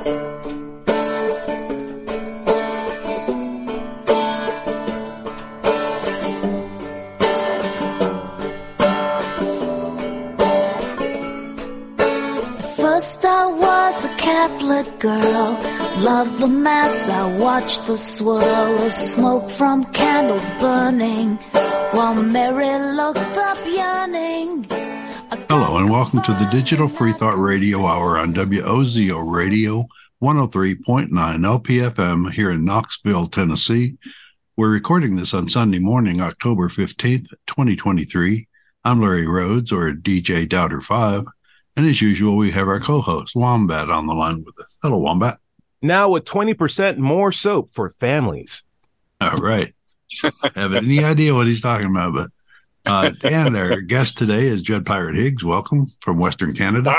First I was a Catholic girl, loved the mass, I watched the swirl of smoke from candles burning, while Mary looked up yearning. Hello and welcome to the Digital Free Thought Radio Hour on WOZO Radio 103.9 LPFM here in Knoxville, Tennessee. We're recording this on Sunday morning, October 15th, 2023. I'm Larry Rhodes, or DJ Doubter 5. And as usual, we have our co-host, Wombat, on the line with us. Hello, Wombat. Now with 20% more soap for families. All right. Have any idea what he's talking about, but and our guest today is Dread Pirate Higgs. Welcome from Western Canada.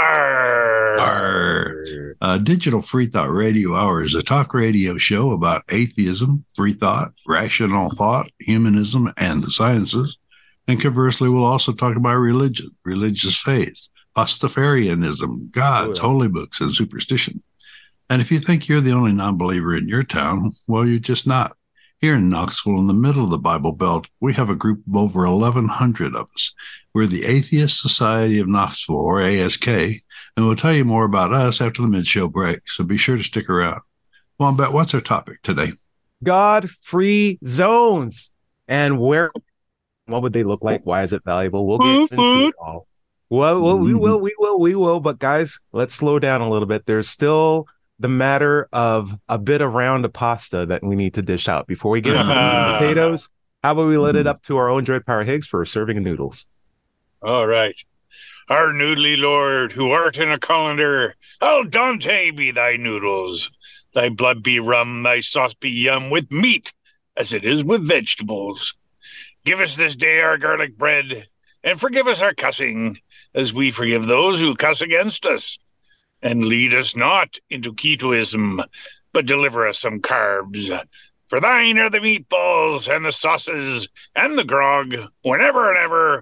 Digital Free Thought Radio Hour is a talk radio show about atheism, free thought, rational thought, humanism, and the sciences. And conversely, we'll also talk about religion, religious faith, Pastafarianism, gods, holy books, and superstition. And if you think you're the only non-believer in your town, well, you're just not. Here in Knoxville, in the middle of the Bible Belt, we have a group of over 1,100 of us. We're the Atheist Society of Knoxville, or ASK, and we'll tell you more about us after the mid-show break, so be sure to stick around. Wombat, what's our topic today? God-free zones. And what would they look like? Why is it valuable? We'll get into it all. Well, we will. But guys, let's slow down a little bit. There's still the matter of a bit of round of pasta that we need to dish out before we get into the potatoes. How about we let it up to our own Dread Pirate Higgs for a serving of noodles? All right. Our noodly lord, who art in a colander, al dente be thy noodles. Thy blood be rum, thy sauce be yum, with meat as it is with vegetables. Give us this day our garlic bread, and forgive us our cussing, as we forgive those who cuss against us. And lead us not into ketoism, but deliver us some carbs. For thine are the meatballs, and the sauces, and the grog, whenever and ever.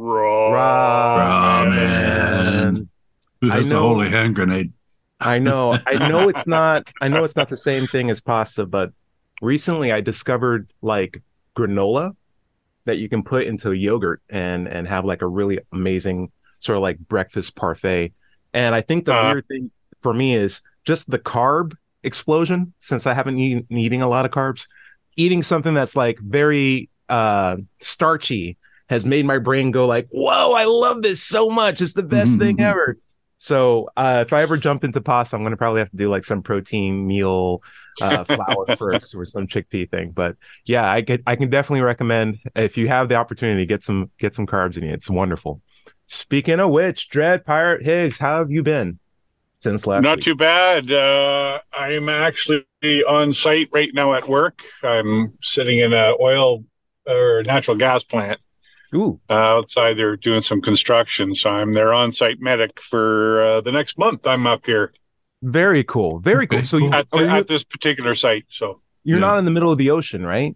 Ramen. That's the holy hand grenade. I know it's not the same thing as pasta, but recently I discovered like granola that you can put into yogurt and have like a really amazing sort of like breakfast parfait. And I think the weird thing for me is just the carb explosion, since I haven't eating a lot of carbs. Eating something that's like very starchy has made my brain go like, whoa, I love this so much. It's the best thing ever. So if I ever jump into pasta, I'm going to probably have to do like some protein meal flour first or some chickpea thing. But yeah, I can definitely recommend, if you have the opportunity, get some carbs in it. It's wonderful. Speaking of which, Dread Pirate Higgs, how have you been since last Not week? too bad. I'm actually on site right now at work. I'm sitting in an oil or natural gas plant. Ooh. Outside, they're doing some construction, so I'm their on-site medic for the next month. I'm up here. Very cool. Very cool. So at this particular site. So you're not in the middle of the ocean, right?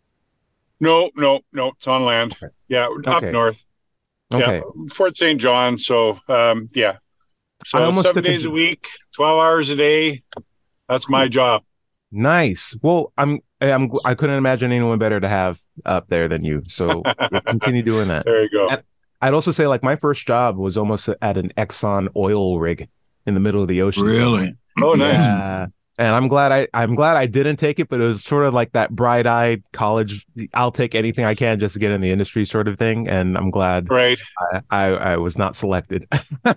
No. It's on land. Okay. Yeah, up north. Okay. Yeah, Fort St. John. So, yeah. So 7 days a week, 12 hours a day. That's my job. Nice. Well, I couldn't imagine anyone better to have up there than you. So we'll continue doing that. There you go. And I'd also say, like, my first job was almost at an Exxon oil rig in the middle of the ocean. Really? Oh, nice. Yeah. And I'm glad I didn't take it, but it was sort of like that bright-eyed college, I'll take anything I can just to get in the industry sort of thing. And I'm glad I was not selected for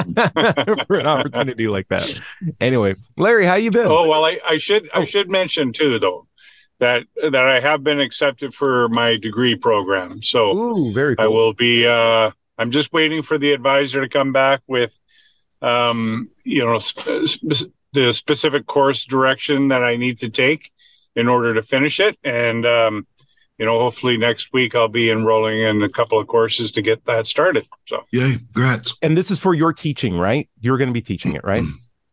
an opportunity like that. Anyway, Larry, how you been? Oh, well, I should mention too, though, that I have been accepted for my degree program. So very cool. I will be, I'm just waiting for the advisor to come back with, the specific course direction that I need to take in order to finish it. And, hopefully next week I'll be enrolling in a couple of courses to get that started. So, yay, congrats. And this is for your teaching, right? You're going to be teaching it, right?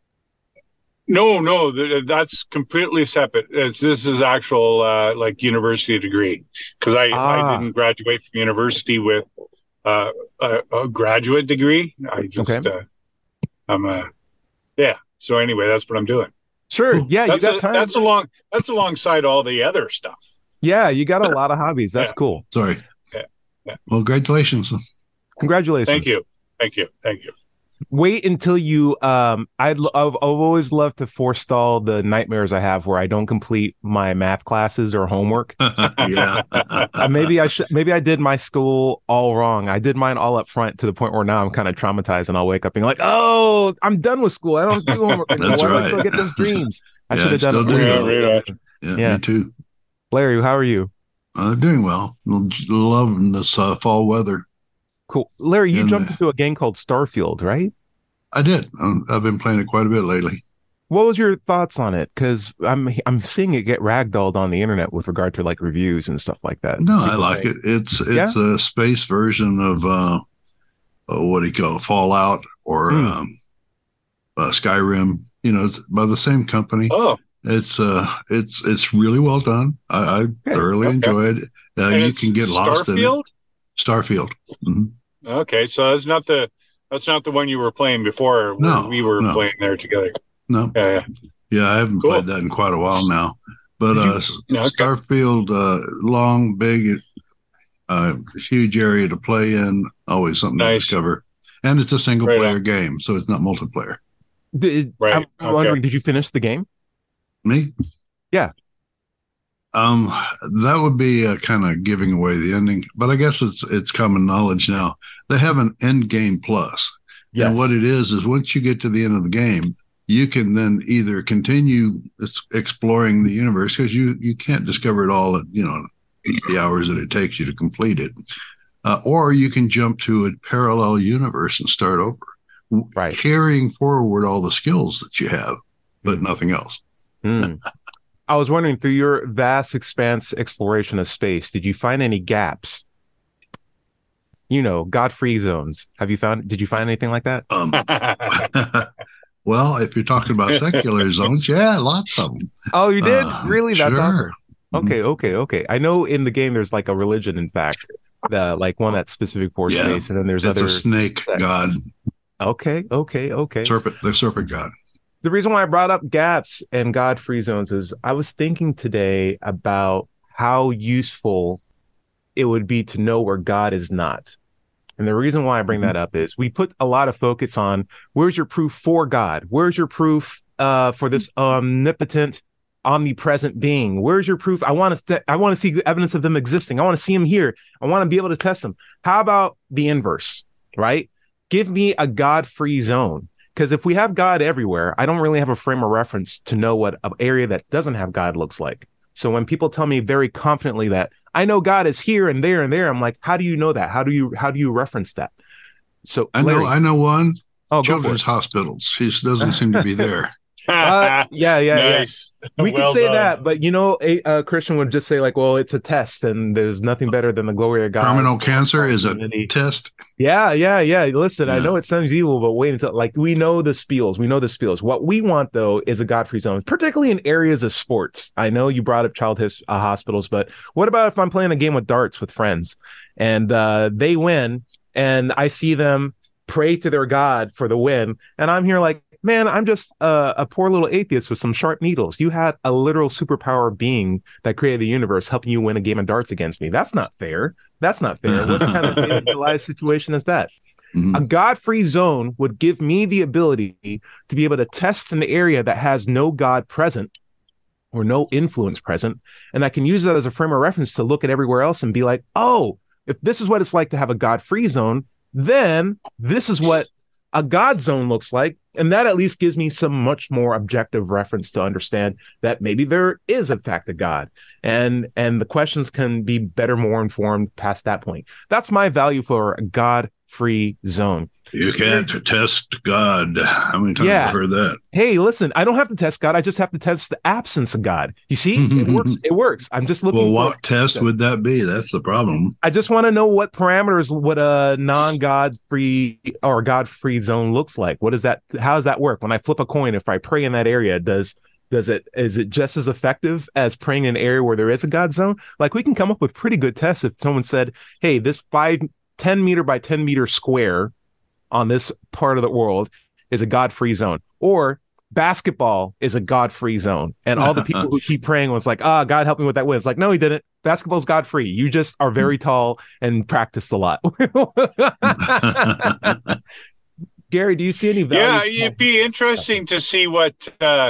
No, that's completely separate. This is actual, like university degree. Cause I didn't graduate from university with, a graduate degree. I just, So anyway, that's what I'm doing. Sure. Cool. Yeah, you got time. That's alongside all the other stuff. Yeah, you got a lot of hobbies. That's cool. Sorry. Yeah. Well, congratulations. Congratulations. Thank you. Wait until you I've always loved to forestall the nightmares I have where I don't complete my math classes or homework. Yeah. Maybe I did my school all wrong. I did mine all up front to the point where now I'm kind of traumatized and I'll wake up being like, "Oh, I'm done with school. I don't do homework anymore. That's Why do I right. still get those dreams?" I Yeah, should have I done still it. do. earlier. Yeah, Yeah. me too. Larry, how are you? Doing well. Loving this fall weather. Cool. Larry, you And, jumped into a game called Starfield, right? I did. I've been playing it quite a bit lately. What was your thoughts on it? Because I'm seeing it get ragdolled on the internet with regard to like reviews and stuff like that. No, People I like say- it. It's a space version of what do you call it? Fallout or Skyrim. You know, it's by the same company. Oh, It's really well done. I thoroughly enjoyed it. and You it's can get lost in it. Starfield? Starfield. Mhm. Okay, so that's not the one you were playing before. Where No, we were no. playing there together. No, Yeah. yeah, I haven't Cool. played that in quite a while now. But Yeah, okay. Starfield, long, big, huge area to play in. Always something to Nice. discover. And it's a single Right player on. game, so it's not multiplayer. Right, I'm wondering, did you finish the game? Me? Yeah. That would be kind of giving away the ending, but I guess it's common knowledge now. They have an end game plus. Yes. And what it is once you get to the end of the game, you can then either continue exploring the universe because you can't discover it all at the hours that it takes you to complete it, or you can jump to a parallel universe and start over, Right. carrying forward all the skills that you have, but nothing else. Hmm. I was wondering, through your vast expanse exploration of space, did you find any gaps? God-free zones. Did you find anything like that? Well, if you're talking about secular zones, yeah, lots of them. Oh, you did? Really? That's sure. awesome. Okay. I know in the game there's like a religion, in fact, like one that's specific for Yeah. space, and then there's It's other a snake sects. god, Okay. the serpent god. The reason why I brought up gaps and God-free zones is I was thinking today about how useful it would be to know where God is not. And the reason why I bring that up is we put a lot of focus on where's your proof for God? Where's your proof for this omnipotent, omnipresent being? Where's your proof? I want to see evidence of them existing. I want to see them here. I want to be able to test them. How about the inverse, right? Give me a God-free zone. Because if we have God everywhere, I don't really have a frame of reference to know what an area that doesn't have God looks like. So when people tell me very confidently that I know God is here and there, I'm like, how do you know that? How do you reference that? So Larry, I know one. go for Children's it. hospitals. He doesn't seem to be there. Yeah. Nice. We Well could say done. that, but a Christian would just say like, well, it's a test, and there's nothing better than the glory of God. Terminal cancer is a Community. test. Yeah. Listen, I Yeah. know it sounds evil, but wait until we know the spiels. What we want though is a God-free zone, particularly in areas of sports. I know you brought up hospitals, but what about if I'm playing a game of darts with friends and they win, and I see them pray to their God for the win, and I'm here like, man, I'm just a poor little atheist with some sharp needles. You had a literal superpower being that created the universe helping you win a game of darts against me. That's not fair. What kind of individualized situation is that? Mhm. A God-free zone would give me the ability to be able to test an area that has no God present or no influence present. And I can use that as a frame of reference to look at everywhere else and be like, oh, if this is what it's like to have a God-free zone, then this is what a God zone looks like. And that at least gives me some much more objective reference to understand that maybe there is in fact a God, and the questions can be better, more informed past that point. That's my value for a God-free zone. You can't test God. How many times Yeah. have I heard that? Hey, listen, I don't have to test God. I just have to test the absence of God. You see, it works. I'm just looking Well, for what test would that be? That's the problem. I just want to know what parameters would a non-God free or God-free zone looks like. What is that? How does that work? When I flip a coin, if I pray in that area, is it just as effective as praying in an area where there is a God zone? Like, we can come up with pretty good tests if someone said, hey, this 10 meter by 10 meter square on this part of the world is a God-free zone. Or basketball is a God-free zone. And all the people who keep praying was like, God help me with that win. It's like, no, he didn't. Basketball's God-free. You just are very tall and practiced a lot. Gary, do you see any value? Yeah, it'd be interesting to see what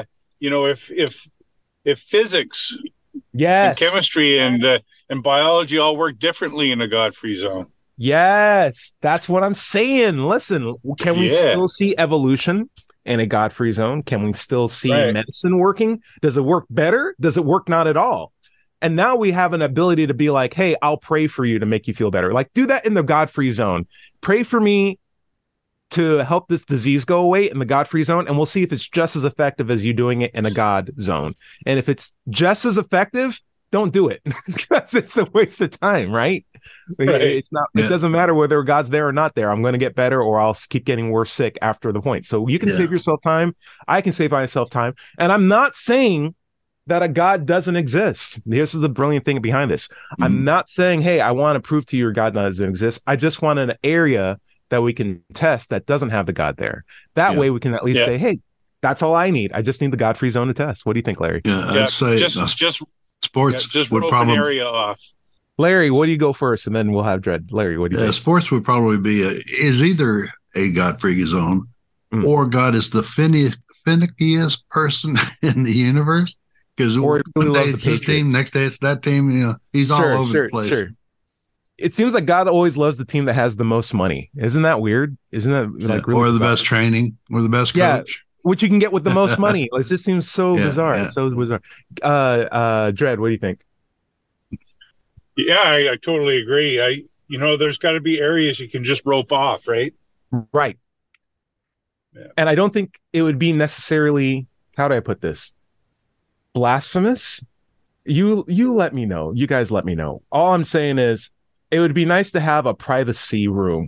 if physics, yes, and chemistry and biology all work differently in a God-free zone. Yes, that's what I'm saying. Listen, can we still see evolution in a God-free zone? Can we still see medicine working? Does it work better? Does it work not at all? And now we have an ability to be like, hey, I'll pray for you to make you feel better. Like, do that in the God-free zone. Pray for me to help this disease go away in the God-free zone, and we'll see if it's just as effective as you doing it in a God zone. And if it's just as effective, don't do it because it's a waste of time, right? It's not. It doesn't matter whether God's there or not there. I'm going to get better, or I'll keep getting worse sick after the point. So you can save yourself time. I can save myself time, and I'm not saying that a God doesn't exist. This is the brilliant thing behind this. I'm not saying, hey, I want to prove to you your God doesn't exist. I just want an area that we can test that doesn't have the God there. That way we can at least say, hey, that's all I need. I just need the God-free zone to test. What do you think, Larry? I'd say just sports just would probably an area off. Larry, what do you go first? And then we'll have Dread. Larry, what do you think? Sports would probably be is either a God-free zone or God is the finickiest person in the universe. Because one day it's this team, next day it's that team. He's all over the place. It seems like God always loves the team that has the most money. Isn't that weird? Isn't that like really or the best training or the best coach? Which you can get with the most money. It just seems so bizarre. It's so bizarre. Dread, what do you think? Yeah, I totally agree. There's got to be areas you can just rope off, right? Right. Yeah. And I don't think it would be necessarily, how do I put this? Blasphemous? You let me know. You guys let me know. All I'm saying is it would be nice to have a privacy room.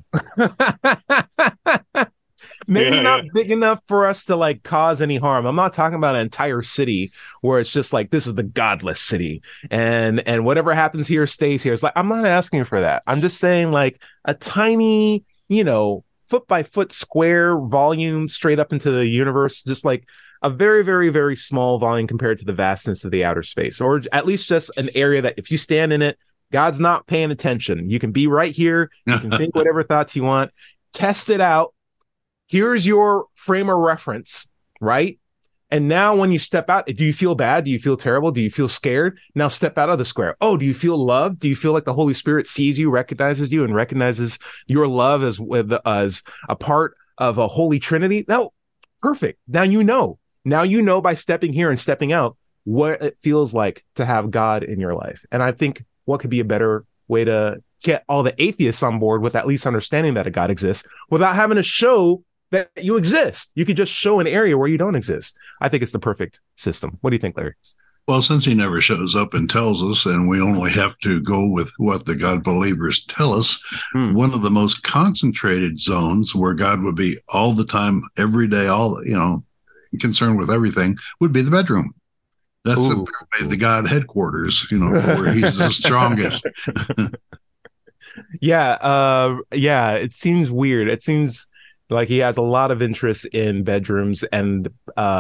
Maybe not big enough for us to like cause any harm. I'm not talking about an entire city where it's just like, this is the godless city and whatever happens here stays here. It's like, I'm not asking for that. I'm just saying like a tiny, foot by foot square volume straight up into the universe, just like a very, very, very small volume compared to the vastness of the outer space, or at least just an area that if you stand in it, God's not paying attention. You can be right here. You can think whatever thoughts you want, test it out. Here's your frame of reference, right? And now when you step out, do you feel bad? Do you feel terrible? Do you feel scared? Now step out of the square. Oh, do you feel loved? Do you feel like the Holy Spirit sees you, recognizes you, and recognizes your love as a part of a holy Trinity? No, perfect. Now you know. Now you know by stepping here and stepping out what it feels like to have God in your life. And I think what could be a better way to get all the atheists on board with at least understanding that a God exists without having to show that you exist. You could just show an area where you don't exist. I think it's the perfect system. What do you think, Larry? Well, since he never shows up and tells us, and we only have to go with what the God believers tell us, one of the most concentrated zones where God would be all the time, every day, concerned with everything would be the bedroom. That's the God headquarters, where he's the strongest. It seems weird. It seems like he has a lot of interest in bedrooms and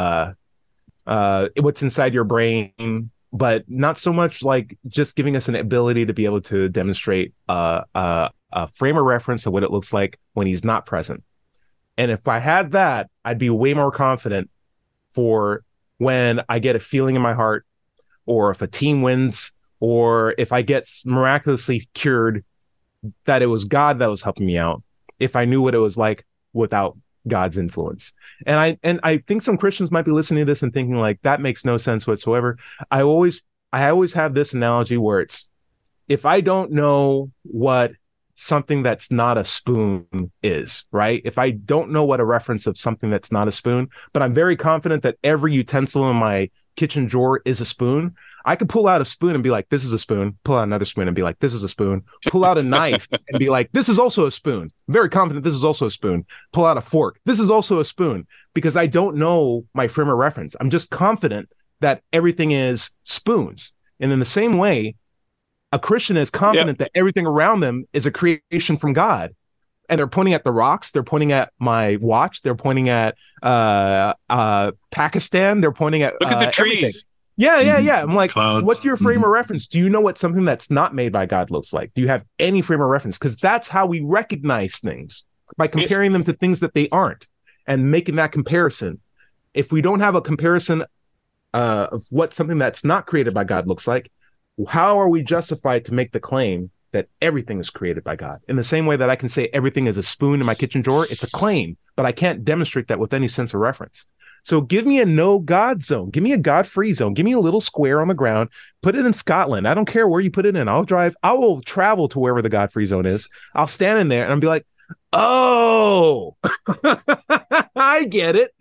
what's inside your brain, but not so much like just giving us an ability to be able to demonstrate a frame of reference of what it looks like when he's not present. And if I had that, I'd be way more confident for when I get a feeling in my heart, or if a team wins, or if I get miraculously cured, that it was God that was helping me out, if I knew what it was like without God's influence. And I think some Christians might be listening to this and thinking like, that makes no sense whatsoever. I always have this analogy where it's, if I don't know what something that's not a spoon is, right? If I don't know what a reference of something that's not a spoon, but I'm very confident that every utensil in my kitchen drawer is a spoon, I could pull out a spoon and be like, this is a spoon, pull out another spoon and be like, this is a spoon, pull out a knife and be like, this is also a spoon. I'm very confident this is also a spoon. Pull out a fork. This is also a spoon, because I don't know my frame of reference. I'm just confident that everything is spoons. And in the same way, a Christian is confident that everything around them is a creation from God. and they're pointing at the rocks. They're pointing at my watch. They're pointing at Pakistan. They're pointing at Look at the trees. Everything. Yeah. I'm like, Clouds. what's your frame of reference? Do you know what something that's not made by God looks like? Do you have any frame of reference? Because that's how we recognize things, by comparing them to things that they aren't and making that comparison. If we don't have a comparison of what something that's not created by God looks like, how are we justified to make the claim that everything is created by God? In the same way that I can say everything is a spoon in my kitchen drawer, it's a claim, but I can't demonstrate that with any sense of reference. So give me a no God zone. Give me a God-free zone. Give me a little square on the ground. Put it in Scotland. I don't care where you put it in. I will travel to wherever the God-free zone is. I'll stand in there and I'll be like, oh, I get it.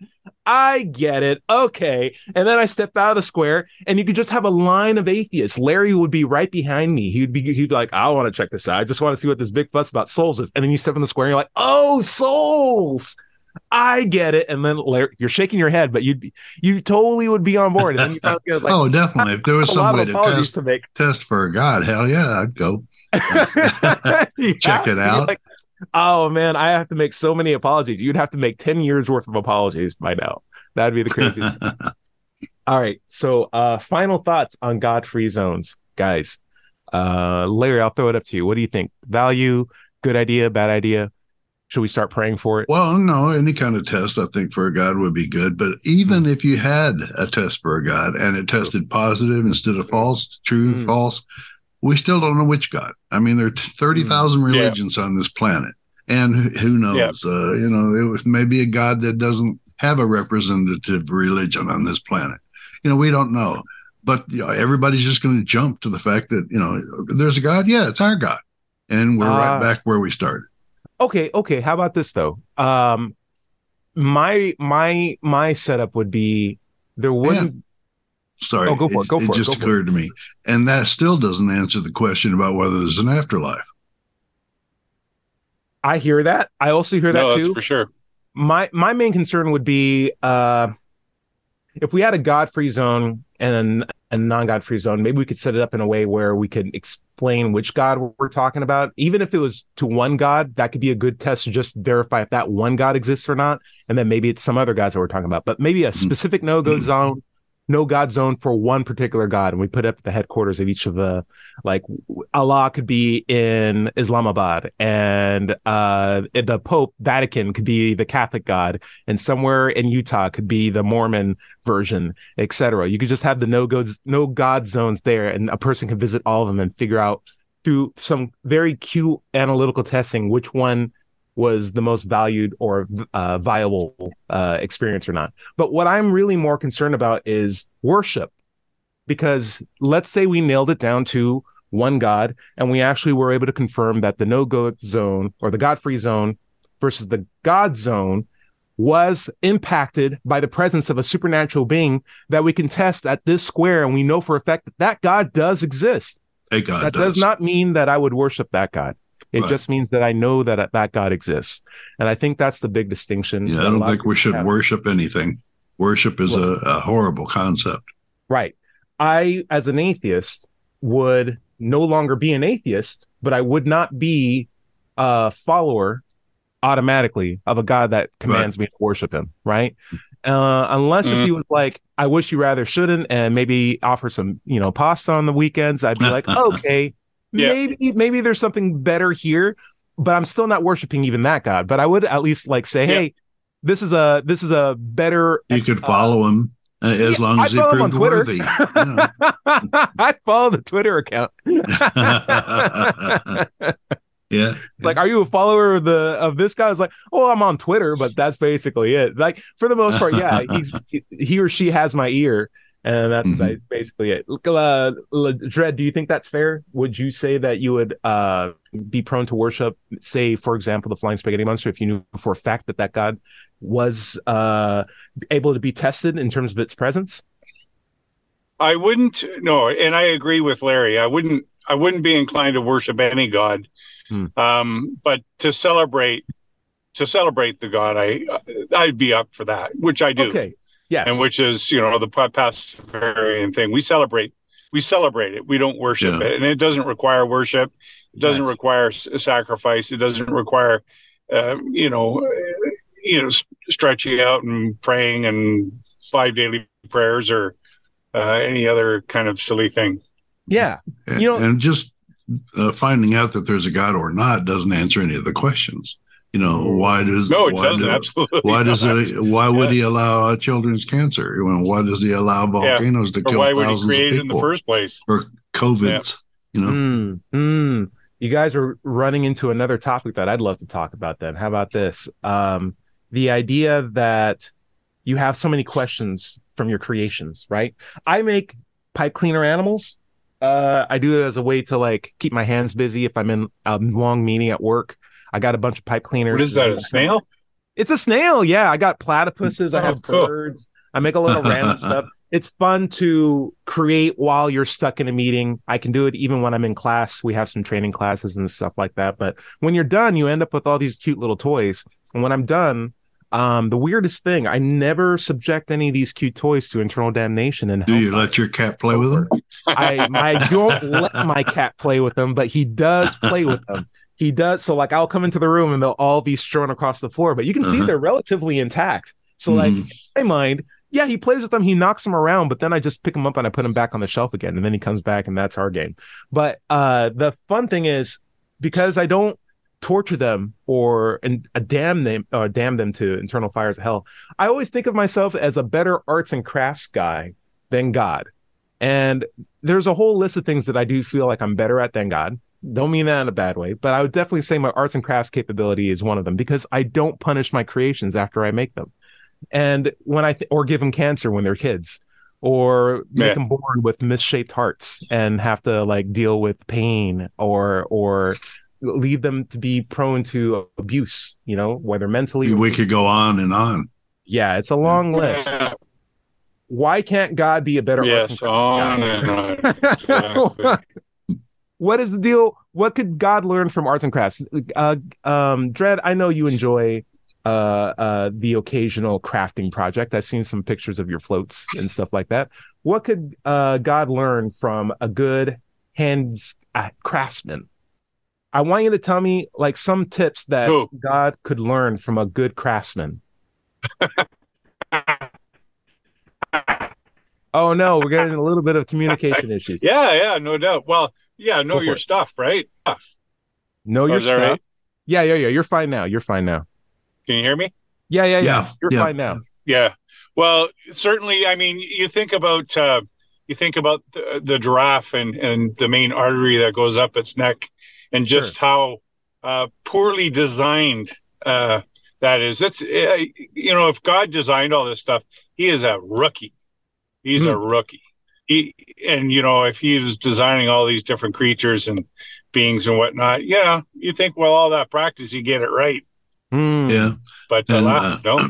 Okay. And then I step out of the square and you could just have a line of atheists. Larry would be right behind me. He'd be like, I want to check this out. I just want to see what this big fuss about souls is. And then you step in the square and you're like, oh, souls. I get it. And then Larry, you're shaking your head, but you totally would be on board. And then you like, oh, definitely. If there was some way to test for a God, hell yeah, I'd go. Check it out. Like, oh man, I have to make so many apologies. You'd have to make 10 years worth of apologies by now. That'd be the craziest. All right. So final thoughts on God-free zones, guys. Larry, I'll throw it up to you. What do you think? Value, good idea, bad idea? Should we start praying for it? Well, no, any kind of test, I think, for a God would be good. But even if you had a test for a God and it tested positive instead of false, true, false, we still don't know which God. I mean, there are 30,000 religions on this planet. And who knows? It was maybe a God that doesn't have a representative religion on this planet. We don't know. But everybody's just going to jump to the fact that, there's a God. Yeah, it's our God. And we're right back where we started. Okay. How about this though? My setup would be there wouldn't. Sorry, go for it. It just occurred to me, and that still doesn't answer the question about whether there's an afterlife. I hear that. I also hear that too. That's for sure. My main concern would be if we had a God-free zone and a non-God-free zone, maybe we could set it up in a way where we could explain which God we're talking about. Even if it was to one God, that could be a good test to just verify if that one God exists or not. And then maybe it's some other gods that we're talking about. But maybe a specific no-go zone, no God zone for one particular God. And we put up the headquarters of each of the, like Allah could be in Islamabad and the Pope Vatican could be the Catholic God, and somewhere in Utah could be the Mormon version, etc. You could just have the no God zones there, and a person can visit all of them and figure out through some very cute analytical testing which one was the most valued or viable experience or not. But what I'm really more concerned about is worship, because let's say we nailed it down to one God and we actually were able to confirm that the no-God zone or the God-free zone versus the God zone was impacted by the presence of a supernatural being that we can test at this square, and we know for a fact that that God does exist. That does not mean that I would worship that God. It just means that I know that that God exists. And I think that's the big distinction. Yeah, I don't think we should worship anything. Worship is a horrible concept. Right. I, as an atheist, would no longer be an atheist, but I would not be a follower automatically of a God that commands me to worship him. Right. Unless if he was like, I wish you rather shouldn't, and maybe offer some, pasta on the weekends, I'd be like, okay. Maybe there's something better here, but I'm still not worshiping even that God. But I would at least say, hey, this is a better. You could follow him as long as he proved worthy. I'd follow the Twitter account. Yeah. Like, are you a follower of this guy? I was like, oh, I'm on Twitter, but that's basically it. Like, for the most part, yeah, he or she has my ear. And that's basically it. Dread, do you think that's fair? Would you say that you would be prone to worship, say, for example, the Flying Spaghetti Monster, if you knew for a fact that God was able to be tested in terms of its presence? I wouldn't. No, and I agree with Larry. I wouldn't be inclined to worship any God, but to celebrate the God, I'd be up for that, which I do. Okay. Yes. And which is, the Pastafarian thing. We celebrate it. We don't worship it. And it doesn't require worship. It doesn't require sacrifice. It doesn't require you know, stretching out and praying and 5 daily prayers or any other kind of silly thing. Yeah. And just finding out that there's a God or not doesn't answer any of the questions. Why would he allow children's cancer? Why does he allow volcanoes to kill thousands of people? Why would he create it in the first place? Or COVIDs, You guys are running into another topic that I'd love to talk about then. How about this? The idea that you have so many questions from your creations, right? I make pipe cleaner animals. I do it as a way to like keep my hands busy if I'm in a long meeting at work. I got a bunch of pipe cleaners. What is that, a snail? It's a snail, yeah. I got platypuses, I have birds. I make a lot of random stuff. It's fun to create while you're stuck in a meeting. I can do it even when I'm in class. We have some training classes and stuff like that. But when you're done, you end up with all these cute little toys. And when I'm done, the weirdest thing, I never subject any of these cute toys to internal damnation. And do you let your cat play with them? I don't let my cat play with them, but he does play with them. He does. So like I'll come into the room and they'll all be strewn across the floor, but you can see they're relatively intact. So like in my mind, yeah, he plays with them. He knocks them around, but then I just pick them up and I put them back on the shelf again. And then he comes back and that's our game. But the fun thing is because I don't torture them or damn them to internal fires of hell, I always think of myself as a better arts and crafts guy than God. And there's a whole list of things that I do feel like I'm better at than God. Don't mean that in a bad way, but I would definitely say my arts and crafts capability is one of them because I don't punish my creations after I make them. And when or give them cancer when they're kids or make them born with misshaped hearts and have to like deal with pain or lead them to be prone to abuse, whether mentally. We could go on and on. Yeah, it's a long list. Why can't God be a better arts and crafts guy? What is the deal? What could God learn from arts and crafts? Dread, I know you enjoy the occasional crafting project. I've seen some pictures of your floats and stuff like that. What could God learn from a good hands craftsman? I want you to tell me like some tips that God could learn from a good craftsman. Oh no, we're getting a little bit of communication issues. Yeah, no doubt. Well, know your stuff, right? Know your stuff. Right? Yeah. You're fine now. Can you hear me? Yeah. You're fine now. Yeah. Well, certainly. I mean, you think about the giraffe and the main artery that goes up its neck, and just how poorly designed that is. That's if God designed all this stuff, he is a rookie. He's a rookie. If he was designing all these different creatures and beings and whatnot, you think, well, all that practice, you get it right. Yeah. But no.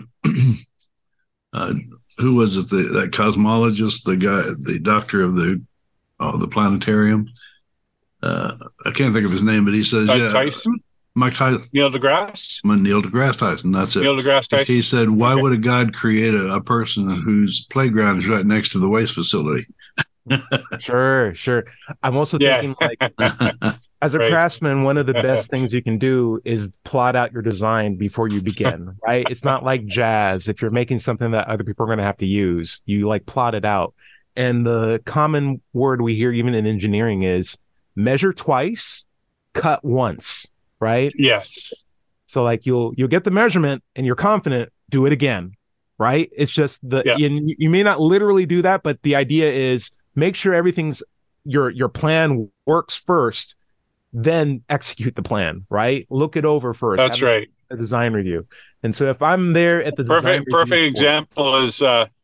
Who was it? That cosmologist, the guy, the doctor of the planetarium. I can't think of his name, but he says, Tyson? Mike Tyson. Neil deGrasse? Neil deGrasse Tyson, that's it. Neil deGrasse Tyson. He said, why would a God create a person whose playground is right next to the waste facility? Sure. I'm also thinking like, as a craftsman, one of the best things you can do is plot out your design before you begin, right? It's not like jazz. If you're making something that other people are going to have to use, you like plot it out. And the common word we hear even in engineering is measure twice, cut once. Right? Yes. So like you'll get the measurement and you're confident, do it again. Right? It's just you may not literally do that, but the idea is make sure everything's your plan works first, then execute the plan, right? Look it over first. That's right. A design review. And so if I'm there at the perfect example is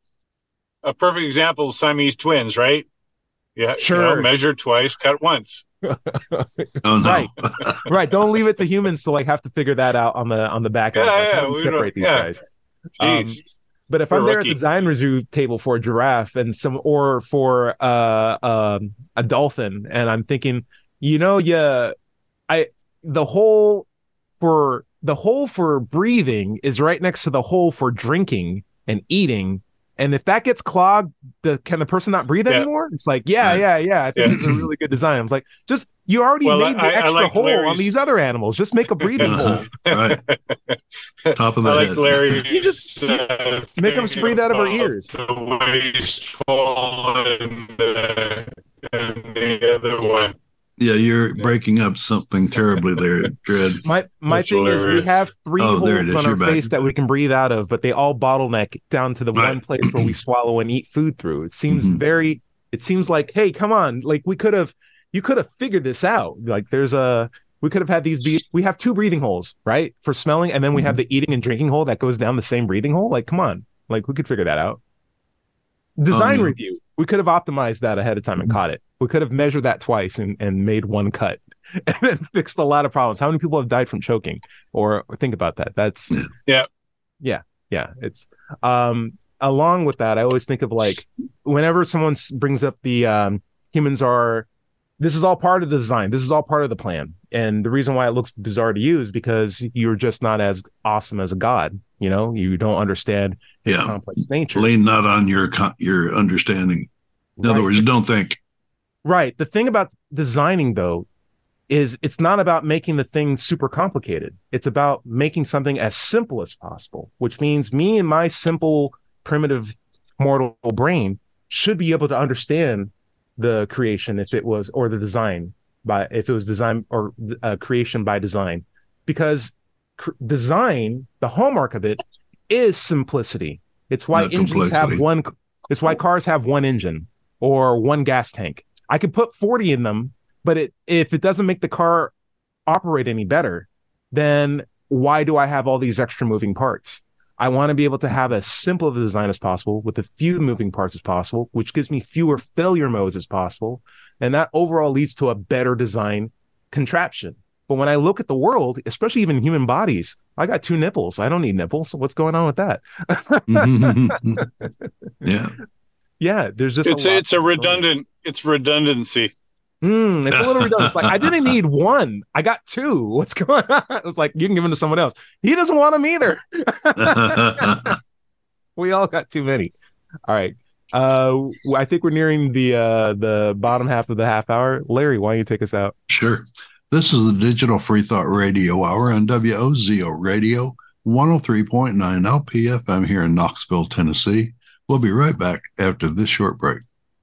Siamese twins, right? Yeah, sure. Measure twice, cut once. Oh no! Right. Don't leave it to humans to like have to figure that out on the back end. Separate these guys. But if I'm there at the design review table for a giraffe and for a dolphin, and I'm thinking, the hole for breathing is right next to the hole for drinking and eating. And if that gets clogged, can the person not breathe anymore? It's like, yeah. I think it's a really good design. I was like, just you already made the extra hole on these other animals. Just make a breathing hole. Right. Top of the head. Larry. You just make them breathe out of our ears. The waste hole and the other one. Yeah, you're breaking up something terribly there, Dread. My thing is we have 3 holes on our face that we can breathe out of, but they all bottleneck down to the one place where we swallow and eat food through. It seems it seems like, hey, come on, like you could have figured this out. Like we could have had we have 2 breathing holes, right? For smelling, and then we have the eating and drinking hole that goes down the same breathing hole. Like, come on, like we could figure that out. Design review. We could have optimized that ahead of time and caught it. We could have measured that twice and made one cut and then fixed a lot of problems. How many people have died from choking? Or think about that. That's yeah. It's along with that, I always think of like whenever someone brings up the this is all part of the design. This is all part of the plan. And the reason why it looks bizarre to you is because you're just not as awesome as a god. You know, you don't understand his complex nature. Lean not on your understanding. In other words, don't think. Right. The thing about designing, though, is it's not about making the thing super complicated. It's about making something as simple as possible, which means me and my simple, primitive, mortal brain should be able to understand the creation if it was design or creation by design, because design, the hallmark of it is simplicity. It's why engines have one. It's why cars have one engine or one gas tank. I could put 40 in them, but if it doesn't make the car operate any better, then why do I have all these extra moving parts? I want to be able to have as simple of a design as possible with as few moving parts as possible, which gives me fewer failure modes as possible. And that overall leads to a better design contraption. But when I look at the world, especially even human bodies, I got 2 nipples. I don't need nipples. So what's going on with that? Yeah. There's just it's redundancy. It's a little redundant. It's like I didn't need 1. I got 2. What's going on? It's like you can give them to someone else. He doesn't want them either. We all got too many. All right. I think we're nearing the bottom half of the half hour. Larry, why don't you take us out? Sure. This is the Digital Free Thought Radio Hour on WOZO Radio, 103.9 LPFM here in Knoxville, Tennessee. We'll be right back after this short break.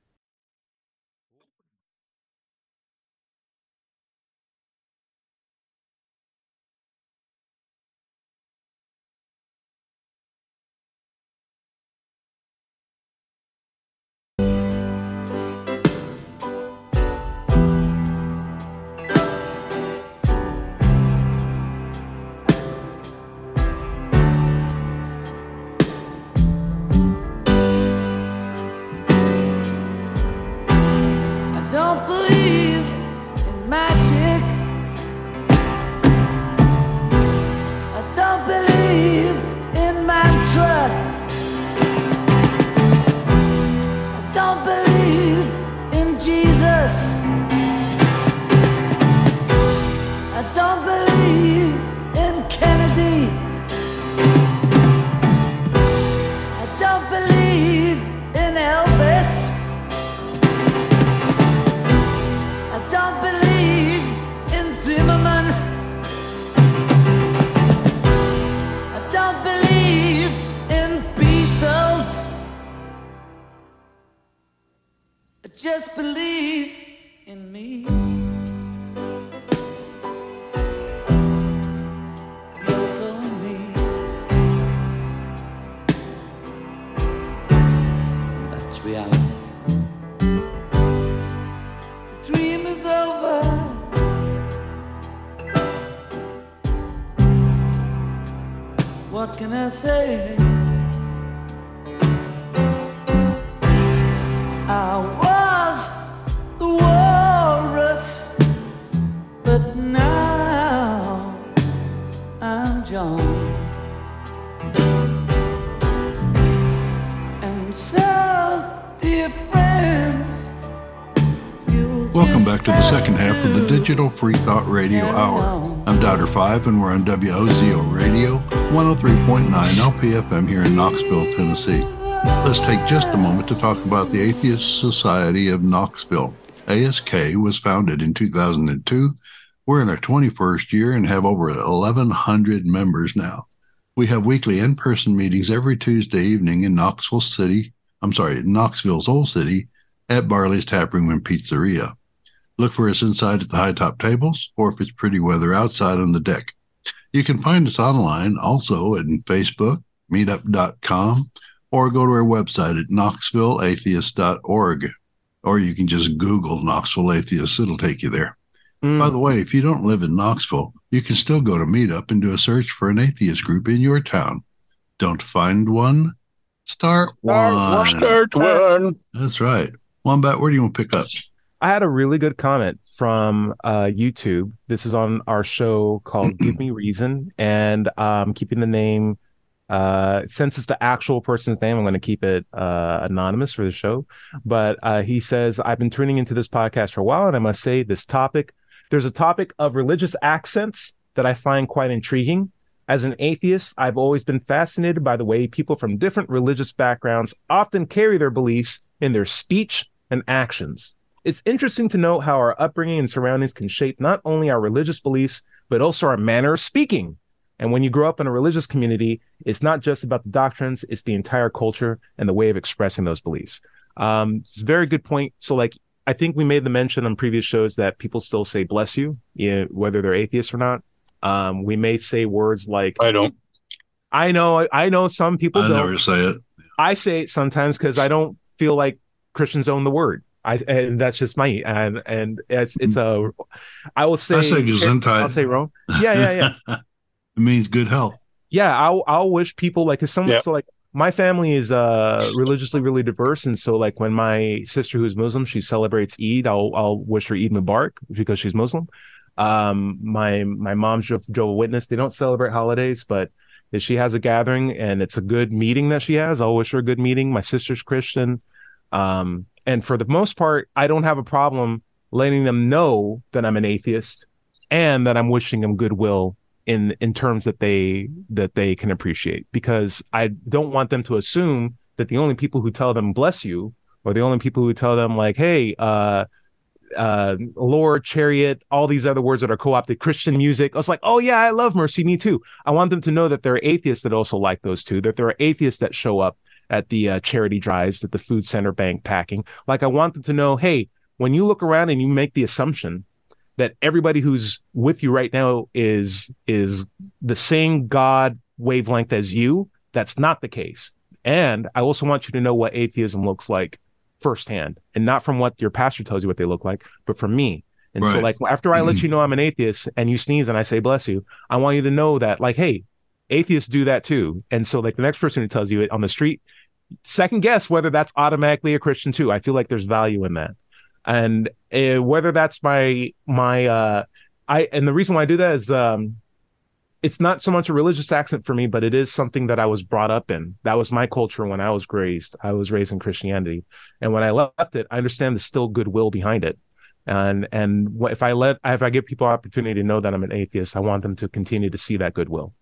Just believe in me. Love on me. That's reality. The dream is over. What can I say? I was the walrus, but now I'm John. And so, dear friends, welcome back to the second half of the Digital Free Thought Radio Hour. I'm Dr. Five, and we're on WOZO Radio, 103.9 LPFM here in Knoxville, Tennessee. Let's take just a moment to talk about the Atheist Society of Knoxville. ASK was founded in 2002. We're in our 21st year and have over 1,100 members now. We have weekly in-person meetings every Tuesday evening in Knoxville's Old City at Barley's Taproom and Pizzeria. Look for us inside at the high top tables, or if it's pretty weather outside on the deck. You can find us online also at Facebook, meetup.com, or go to our website at knoxvilleatheist.org. Or you can just Google Knoxville Atheists. It'll take you there. By the way, if you don't live in Knoxville, you can still go to Meetup and do a search for an atheist group in your town. Don't find one? Start one. Start one. That's right. Wombat, where do you want to pick up? I had a really good comment from YouTube. This is on our show called Give Me Reason, and keeping the name, since it's the actual person's name, I'm going to keep it anonymous for the show. But he says, I've been tuning into this podcast for a while, and I must say there's a topic of religious accents that I find quite intriguing. As an atheist, I've always been fascinated by the way people from different religious backgrounds often carry their beliefs in their speech and actions. It's interesting to note how our upbringing and surroundings can shape not only our religious beliefs, but also our manner of speaking. And when you grow up in a religious community, it's not just about the doctrines, it's the entire culture and the way of expressing those beliefs. It's a very good point. So I think we made the mention on previous shows that people still say bless you, whether they're atheists or not. We may say words like, I don't. I know some people don't. I never say it. I say it sometimes because I don't feel like Christians own the word. And that's just me. And I will say, I say Gesundheit. I'll say wrong. Yeah. It means good health. Yeah. I'll wish people so my family is religiously really diverse, and so like when my sister who's Muslim, she celebrates Eid, I'll wish her Eid Mubarak because she's Muslim. My mom's Jehovah's Witness. They don't celebrate holidays, but if she has a gathering and it's a good meeting that she has, I'll wish her a good meeting. My sister's Christian, and for the most part, I don't have a problem letting them know that I'm an atheist and that I'm wishing them goodwill in terms that they can appreciate, because I don't want them to assume that the only people who tell them bless you, or the only people who tell them like, hey, Lord, chariot, all these other words that are co-opted, Christian music. I was like, oh yeah, I love mercy, me too. I want them to know that there are atheists that also like those too, that there are atheists that show up at the charity drives, at the food center bank packing. Like I want them to know, hey, when you look around and you make the assumption that everybody who's with you right now is the same God wavelength as you, that's not the case. And I also want you to know what atheism looks like firsthand, and not from what your pastor tells you what they look like, but from me. And so like after I let you know I'm an atheist and you sneeze and I say bless you, I want you to know that like, hey, atheists do that too. And so like the next person who tells you it on the street, second guess whether that's automatically a Christian too. I feel like there's value in that. And whether that's and the reason why I do that is it's not so much a religious accent for me, but it is something that I was brought up in. That was my culture when I was raised. I was raised in Christianity, and when I left it, I understand the still goodwill behind it. And if I give people opportunity to know that I'm an atheist, I want them to continue to see that goodwill.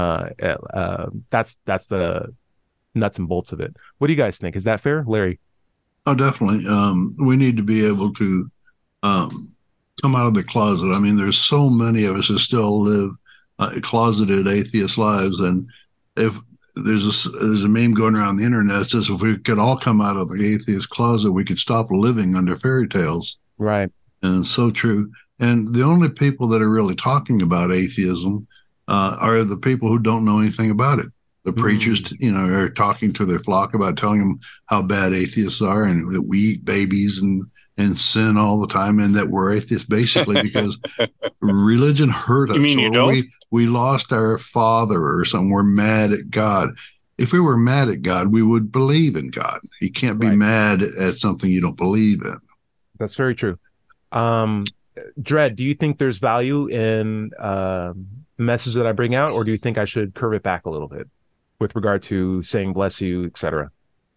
That's the nuts and bolts of it. What do you guys think? Is that fair, Larry? Oh, definitely. We need to be able to come out of the closet. I mean, there's so many of us that still live closeted atheist lives, and if there's a meme going around the internet that says if we could all come out of the atheist closet, we could stop living under fairy tales. Right. And it's so true. And the only people that are really talking about atheism are the people who don't know anything about it. The preachers, are talking to their flock about telling them how bad atheists are and that we eat babies and sin all the time and that we're atheists, basically because religion hurt us. You mean you don't? We lost our father or something. We're mad at God. If we were mad at God, we would believe in God. You can't be mad at something you don't believe in. That's very true. Dread, do you think there's value in the message that I bring out, or do you think I should curve it back a little bit with regard to saying bless you, etc.?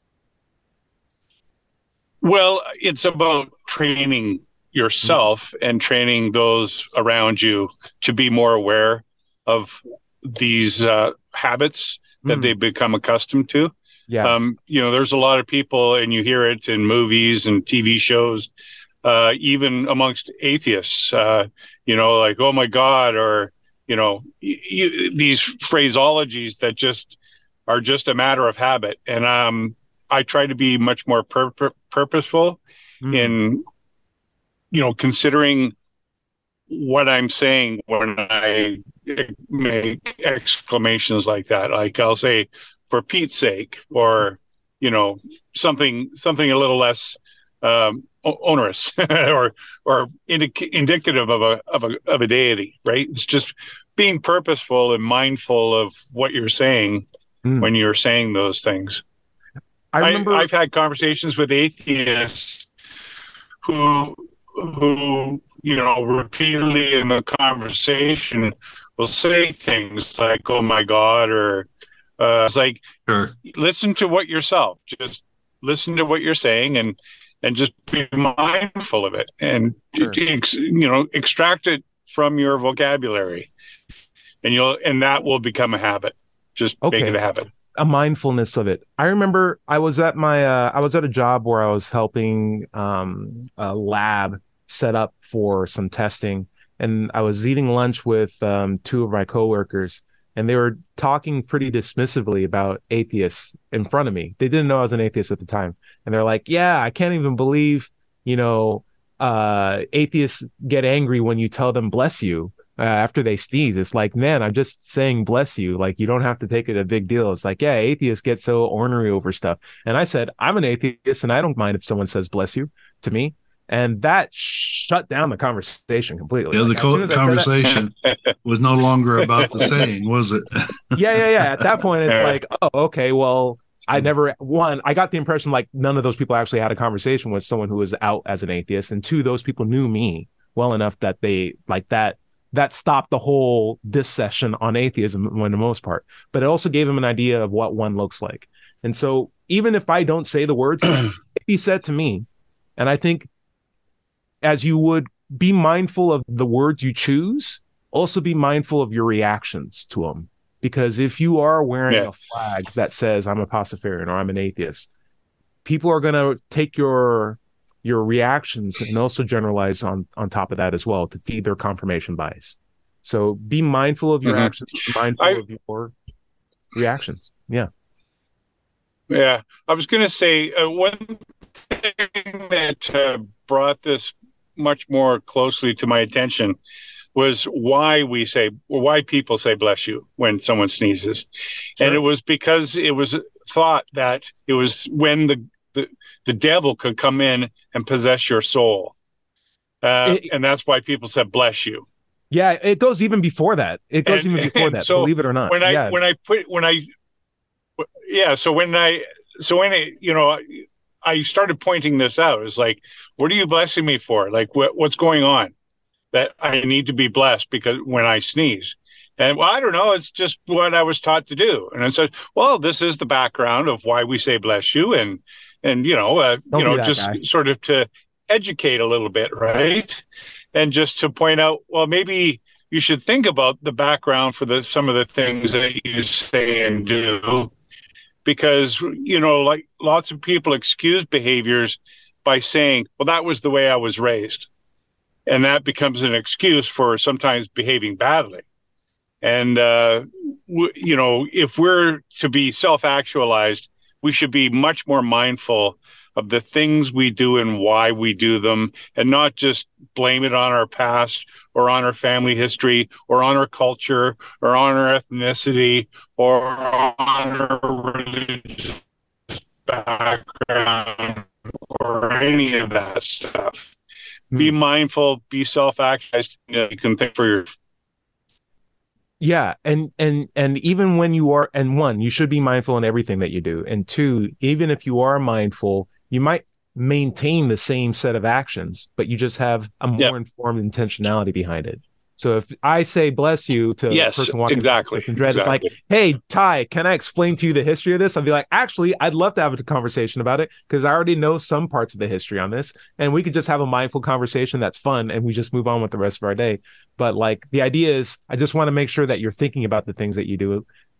Well, it's about training yourself and training those around you to be more aware of these habits that they've become accustomed to. Yeah. There's a lot of people, and you hear it in movies and TV shows, even amongst atheists, like, oh my God, or, these phraseologies that just are just a matter of habit. And I try to be much more purposeful in, considering what I'm saying when I make exclamations like that. Like I'll say, for Pete's sake, or, something a little less onerous or indicative of a deity, right? It's just being purposeful and mindful of what you're saying when you're saying those things. I remember I've had conversations with atheists who repeatedly in the conversation will say things like, oh my God, or it's like, Sure. Listen to what yourself, just listen to what you're saying and just be mindful of it and, Sure. Extract it from your vocabulary and that will become a habit. Just make it a habit. A mindfulness of it. I remember I was at a job where I was helping a lab set up for some testing, and I was eating lunch with two of my coworkers, and they were talking pretty dismissively about atheists in front of me. They didn't know I was an atheist at the time, and they're like, "Yeah, I can't even believe atheists get angry when you tell them bless you." After they sneeze, it's like, man, I'm just saying bless you. Like, you don't have to take it a big deal. It's like, yeah, atheists get so ornery over stuff. And I said, I'm an atheist and I don't mind if someone says bless you to me. And that shut down the conversation completely. Yeah, the conversation was no longer about the saying, was it? Yeah. At that point, it's like, oh, okay, well, I got the impression like none of those people actually had a conversation with someone who was out as an atheist. And two, those people knew me well enough that they like that stopped the whole discussion on atheism for the most part, but it also gave him an idea of what one looks like. And so even if I don't say the words, if he said to me, and I think as you would be mindful of the words you choose, also be mindful of your reactions to them. Because if you are wearing a flag that says I'm a Pastafarian or I'm an atheist, people are going to take your reactions and also generalize on top of that as well to feed their confirmation bias. So be mindful of your actions, be mindful of your reactions. Yeah. Yeah. I was going to say one thing that brought this much more closely to my attention was why people say bless you when someone sneezes. Sure. And it was because it was thought that it was when the devil could come in and possess your soul. And that's why people said, bless you. Yeah. It goes even before that. So believe it or not. I started pointing this out. It's like, what are you blessing me for? Like, what's going on that I need to be blessed because when I sneeze? And well, I don't know. It's just what I was taught to do. And I said, well, this is the background of why we say bless you. And just guy. Sort of to educate a little bit, right? And just to point out, well, maybe you should think about the background for some of the things that you say and do, because, like lots of people excuse behaviors by saying, well, that was the way I was raised. And that becomes an excuse for sometimes behaving badly. And, if we're to be self-actualized, we should be much more mindful of the things we do and why we do them, and not just blame it on our past or on our family history or on our culture or on our ethnicity or on our religious background or any of that stuff. Be mindful, be self-actualized. You can think for your. Yeah, and even when you are, and one, you should be mindful in everything that you do, and two, even if you are mindful, you might maintain the same set of actions, but you just have a more informed intentionality behind it. So if I say bless you to a person walking in dread, it's like, hey, Ty, can I explain to you the history of this? I'll be like, actually, I'd love to have a conversation about it because I already know some parts of the history on this, and we could just have a mindful conversation that's fun, and we just move on with the rest of our day. But like the idea is, I just want to make sure that you're thinking about the things that you do,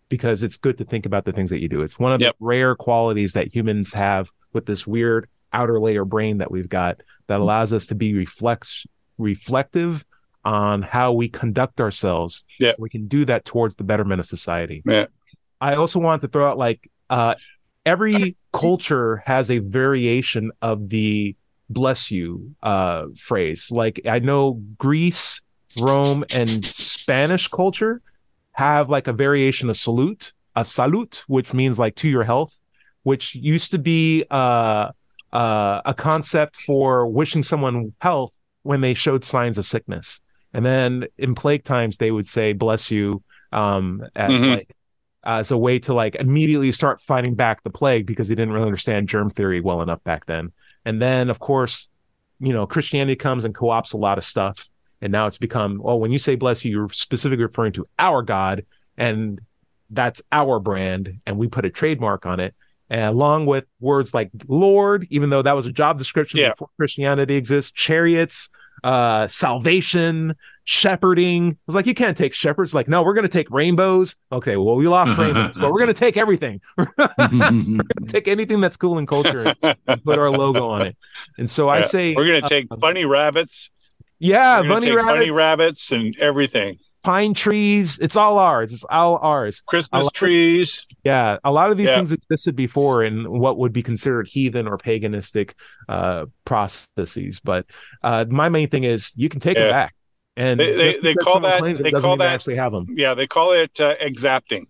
because it's good to think about the things that you do. It's one of the rare qualities that humans have with this weird outer layer brain that we've got that allows us to be reflective on how we conduct ourselves. Yeah. We can do that towards the betterment of society. Yeah. I also want to throw out, like, every culture has a variation of the bless you phrase. Like, I know Greece, Rome, and Spanish culture have like a variation of salute, which means like to your health, which used to be a concept for wishing someone health when they showed signs of sickness. And then in plague times, they would say bless you as a way to like immediately start fighting back the plague, because they didn't really understand germ theory well enough back then. And then, of course, Christianity comes and co-opts a lot of stuff. And now it's become, when you say bless you, you're specifically referring to our God, and that's our brand, and we put a trademark on it. And along with words like Lord, even though that was a job description before Christianity exists, chariots, salvation, shepherding. It's like, you can't take shepherds. Like, no, we're going to take rainbows. Okay, well, we lost rainbows, but we're going to take everything. We're going to take anything that's cool in culture and put our logo on it. And so I say, we're going to take bunny rabbits. Yeah, bunny rabbits and everything. Pine trees. It's all ours. It's all ours. Christmas trees. Yeah, a lot of these things existed before in what would be considered heathen or paganistic processes. But my main thing is, you can take them back. And they call that actually have them. Yeah, they call it exacting.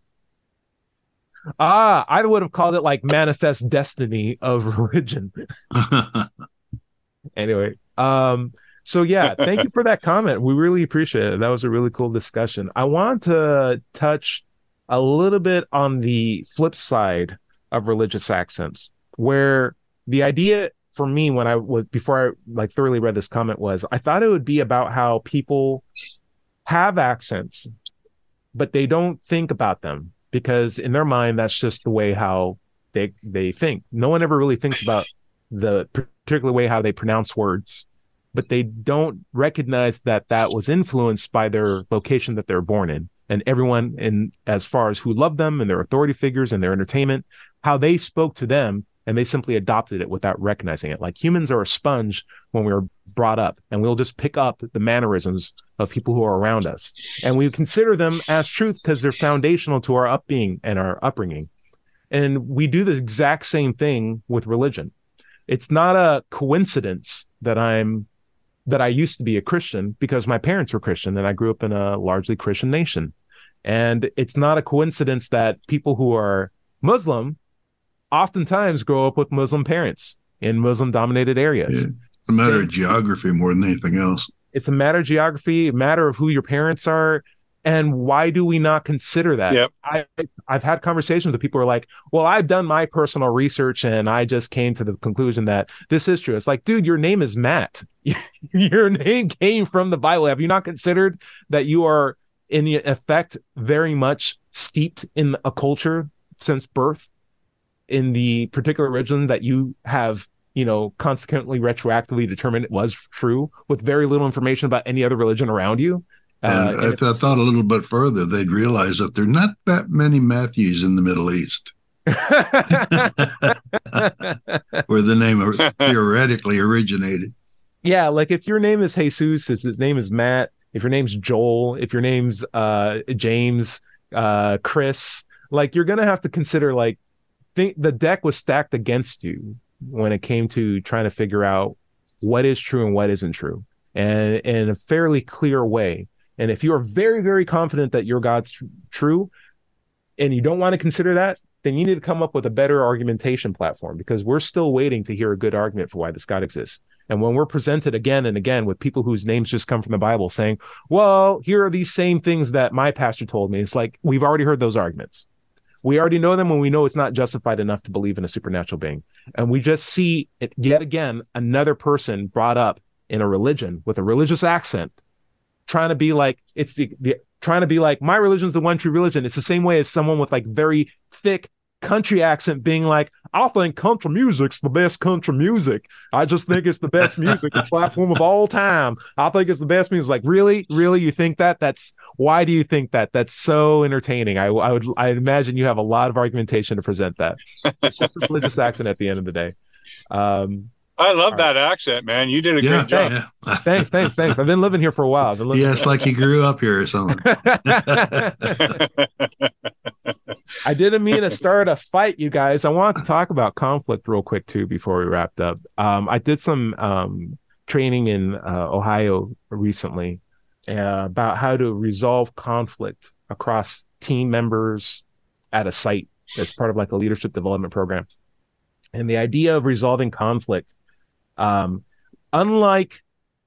I would have called it like manifest destiny of religion. Anyway, so yeah, thank you for that comment. We really appreciate it. That was a really cool discussion. I want to touch a little bit on the flip side of religious accents, where the idea for me before I thoroughly read this comment was, I thought it would be about how people have accents, but they don't think about them, because in their mind, that's just the way how they think. No one ever really thinks about the particular way how they pronounce words, but they don't recognize that was influenced by their location that they're born in, and everyone in as far as who loved them and their authority figures and their entertainment, how they spoke to them, and they simply adopted it without recognizing it. Like, humans are a sponge when we were brought up, and we'll just pick up the mannerisms of people who are around us, and we consider them as truth because they're foundational to our upbringing and our upbringing. And we do the exact same thing with religion. It's not a coincidence that I used to be a Christian, because my parents were Christian and I grew up in a largely Christian nation. And it's not a coincidence that people who are Muslim oftentimes grow up with Muslim parents in Muslim dominated areas. Yeah. It's a matter of geography more than anything else. It's a matter of geography, a matter of who your parents are. And why do we not consider that? Yep. I've had conversations with people who are like, well, I've done my personal research and I just came to the conclusion that this is true. It's like, dude, your name is Matt. Your name came from the Bible. Have you not considered that you are, in effect, very much steeped in a culture since birth in the particular religion that you have, consequently retroactively determined it was true, with very little information about any other religion around you? And if I thought a little bit further, they'd realize that there are not that many Matthews in the Middle East, where the name theoretically originated. Yeah, like if your name is Jesus, if his name is Matt, if your name's Joel, if your name's James, Chris, like, you're gonna have to consider, like, the deck was stacked against you when it came to trying to figure out what is true and what isn't true, and in a fairly clear way. And if you are very, very confident that your God's true, and you don't want to consider that, then you need to come up with a better argumentation platform, because we're still waiting to hear a good argument for why this God exists. And when we're presented again and again with people whose names just come from the Bible saying, well, here are these same things that my pastor told me, it's like, we've already heard those arguments. We already know them, and we know it's not justified enough to believe in a supernatural being. And we just see it yet again, another person brought up in a religion with a religious accent, trying to be like, trying to be like, my religion's the one true religion. It's the same way as someone with like very thick country accent being like, I think country music's the best country music. I just think it's the best music platform of all time. I think it's the best music. Like, really? Really? You think that? Why do you think that? That's so entertaining. I imagine you have a lot of argumentation to present that. It's just a religious accent at the end of the day. I love that accent, man. You did a great job. Yeah. Thanks. I've been living here for a while. Yes, like you grew up here or something. I didn't mean to start a fight, you guys. I wanted to talk about conflict real quick, too, before we wrapped up. I did some training in Ohio recently about how to resolve conflict across team members at a site as part of like a leadership development program. And the idea of resolving conflict, unlike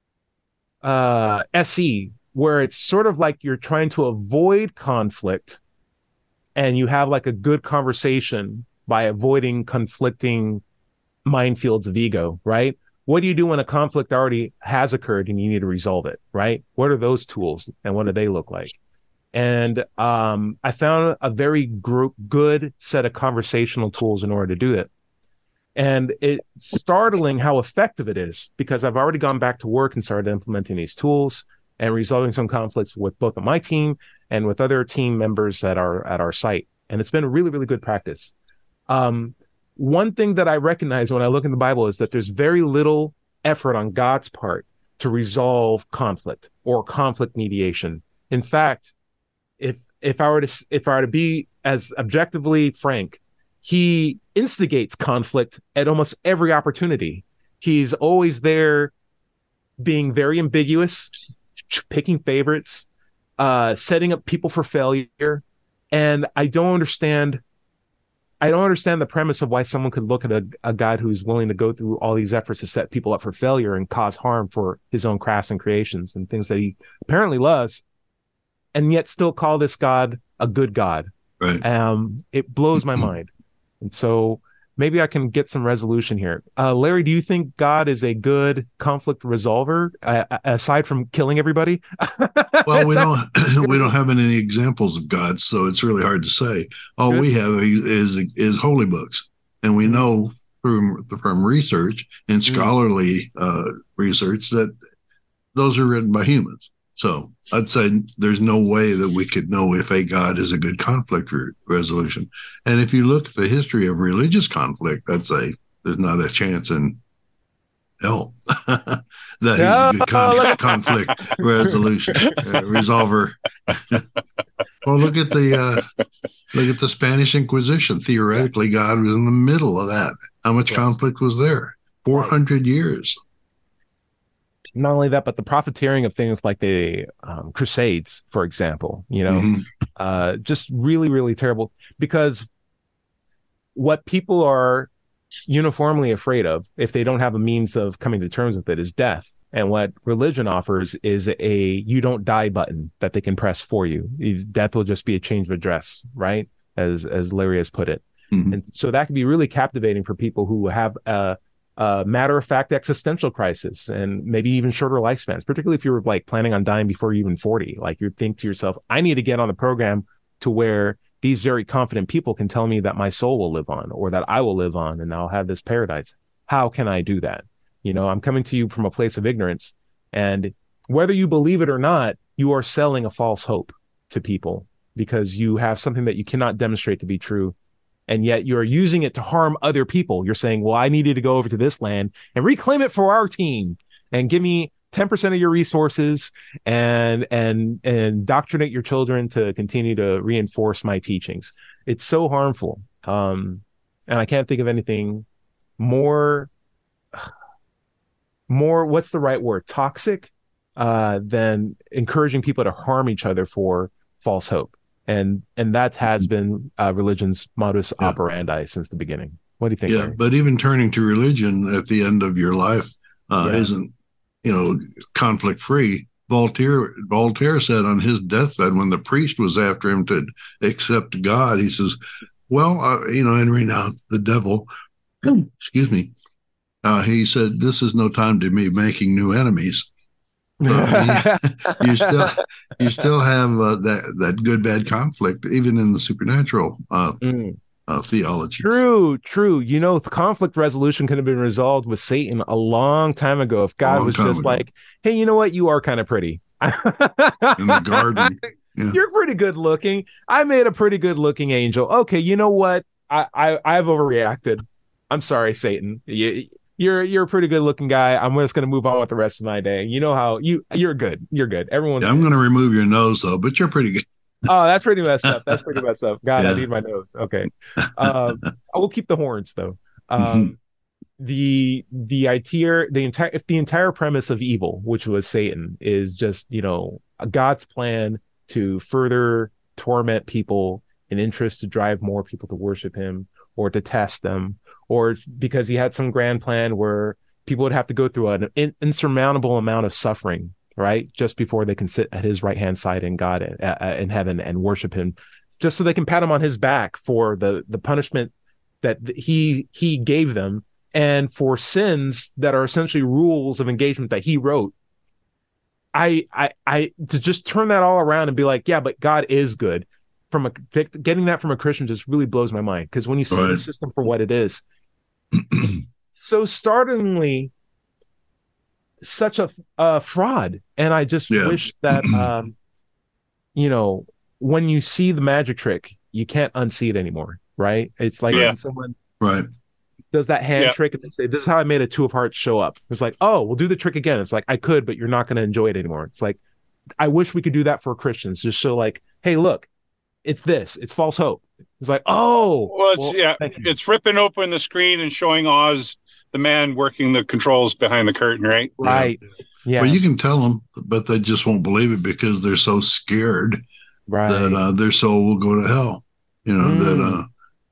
SE, where it's sort of like you're trying to avoid conflict and you have like a good conversation by avoiding conflicting minefields of ego, right? What do you do when a conflict already has occurred and you need to resolve it, right? What are those tools and what do they look like? And I found a very good set of conversational tools in order to do it. And it's startling how effective it is, because I've already gone back to work and started implementing these tools and resolving some conflicts with both of my team and with other team members that are at our site. And it's been a really, really good practice. One thing that I recognize when I look in the Bible is that there's very little effort on God's part to resolve conflict or conflict mediation. In fact, if I were to be as objectively frank, he instigates conflict at almost every opportunity. He's always there being very ambiguous, picking favorites, setting up people for failure. And I don't understand the premise of why someone could look at a God who's willing to go through all these efforts to set people up for failure and cause harm for his own crafts and creations and things that he apparently loves, and yet still call this God a good God. Right. It blows my mind. And so maybe I can get some resolution here. Larry, do you think God is a good conflict resolver, aside from killing everybody? Well, we don't have any examples of God, so it's really hard to say. All we have is holy books, and we know from research and scholarly research that those are written by humans. So I'd say there's no way that we could know if a God is a good conflict resolution. And if you look at the history of religious conflict, I'd say there's not a chance in hell that he's a good conflict resolution resolver. Well, look at the Spanish Inquisition. Theoretically, God was in the middle of that. How much conflict was there? 400 years. Not only that, but the profiteering of things like the Crusades, for example, just really, really terrible. Because what people are uniformly afraid of, if they don't have a means of coming to terms with it, is death. And what religion offers is a you don't die button that they can press for you. Death will just be a change of address, right? As Larry has put it. Mm-hmm. And so that can be really captivating for people who have a matter-of-fact existential crisis and maybe even shorter lifespans, particularly if you're like planning on dying before you're even 40. Like, you think to yourself, I need to get on the program to where these very confident people can tell me that my soul will live on, or that I will live on, and I'll have this paradise. How can I do that? I'm coming to you from a place of ignorance, and whether you believe it or not, you are selling a false hope to people because you have something that you cannot demonstrate to be true. And yet you're using it to harm other people. You're saying, well, I needed to go over to this land and reclaim it for our team and give me 10% of your resources and indoctrinate your children to continue to reinforce my teachings. It's so harmful. And I can't think of anything more, what's the right word? Toxic, than encouraging people to harm each other for false hope. And that has been religion's modus operandi since the beginning. What do you think? Yeah, Larry? but even turning to religion at the end of your life isn't, conflict free. Voltaire said on his deathbed, when the priest was after him to accept God, he says, "Well, Henry, now the devil, excuse me." He said, "This is no time to be making new enemies." You still have that good bad conflict even in the supernatural theology. True. You know, conflict resolution could have been resolved with Satan a long time ago if God was just like, hey, you know what? You are kind of pretty. In the garden. Yeah. You're pretty good looking. I made a pretty good looking angel. Okay, you know what? I've overreacted. I'm sorry, Satan. You're a pretty good looking guy. I'm just gonna move on with the rest of my day. You know how you're good. You're good. Everyone's I'm gonna remove your nose though, but you're pretty good. Oh, that's pretty messed up. God, I need my nose. Okay. I will keep the horns though. The entire premise of evil, which was Satan, is just, you know, God's plan to further torment people in interest to drive more people to worship him or to test them, or because he had some grand plan where people would have to go through an insurmountable amount of suffering, right? Just before they can sit at his right hand side in God in heaven and worship him, just so they can pat him on his back for the punishment that he gave them, and for sins that are essentially rules of engagement that he wrote. I to just turn that all around and be like, yeah, but God is good. Getting that from a Christian just really blows my mind, because when you see the system for what it is, so startlingly such a fraud. And I just wish that you know, when you see the magic trick, you can't unsee it anymore, right? It's like when someone does that hand trick and they say, this is how I made a two of hearts show up. It's like, oh, we'll do the trick again. It's like, I could, but you're not going to enjoy it anymore. It's like, I wish we could do that for Christians, just so like, hey, look, it's false hope. It's like, it's ripping open the screen and showing Oz, the man working the controls behind the curtain, right? Right. Yeah. Well, you can tell them, but they just won't believe it because they're so scared that their soul will go to hell. You know,